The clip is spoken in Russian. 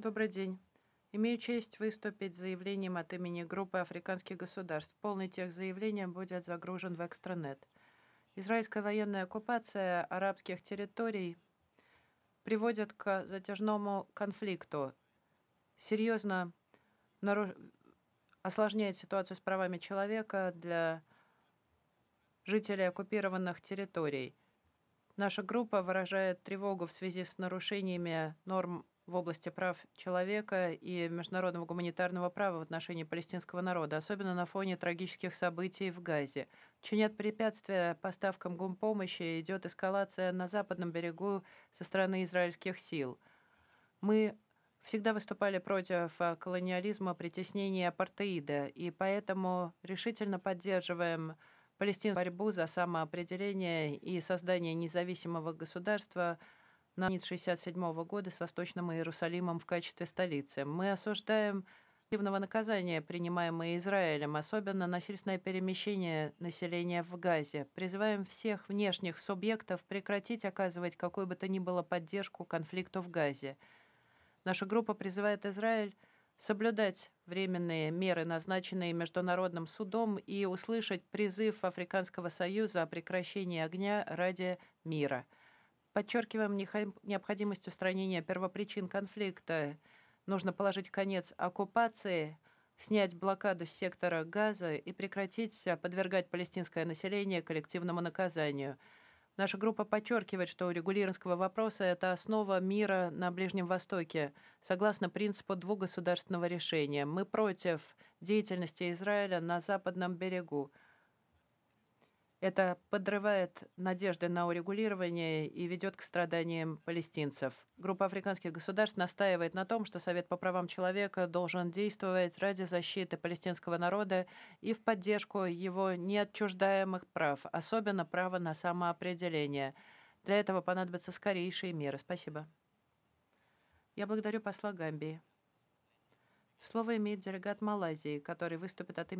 Добрый день. Имею честь выступить с заявлением от имени группы африканских государств. Полный текст заявления будет загружен в экстранет. Израильская военная оккупация арабских территорий приводит к затяжному конфликту, серьезно осложняет ситуацию с правами человека для жителей оккупированных территорий. Наша группа выражает тревогу в связи с нарушениями норм в области прав человека и международного гуманитарного права в отношении палестинского народа, особенно на фоне трагических событий в Газе. Чинят препятствия поставкам гумпомощи, идет эскалация на западном берегу со стороны израильских сил. Мы всегда выступали против колониализма, притеснения и апартеида, и поэтому решительно поддерживаем палестинскую борьбу за самоопределение и создание независимого государства на границе 1967 года с Восточным Иерусалимом в качестве столицы. Мы осуждаем коллективного наказания, принимаемое Израилем, особенно насильственное перемещение населения в Газе. Призываем всех внешних субъектов прекратить оказывать какую бы то ни было поддержку конфликту в Газе. Наша группа призывает Израиль соблюдать временные меры, назначенные Международным судом, и услышать призыв Африканского союза о прекращении огня ради мира. Подчеркиваем необходимость устранения первопричин конфликта. Нужно положить конец оккупации, снять блокаду с сектора Газа и прекратить подвергать палестинское население коллективному наказанию. Наша группа подчеркивает, что урегулированного вопроса – это основа мира на Ближнем Востоке, согласно принципу двугосударственного решения. Мы против деятельности Израиля на западном берегу. Это подрывает надежды на урегулирование и ведет к страданиям палестинцев. Группа африканских государств настаивает на том, что Совет по правам человека должен действовать ради защиты палестинского народа и в поддержку его неотчуждаемых прав, особенно права на самоопределение. Для этого понадобятся скорейшие меры. Спасибо. Я благодарю посла Гамбии. Слово имеет делегат Малайзии, который выступит от имени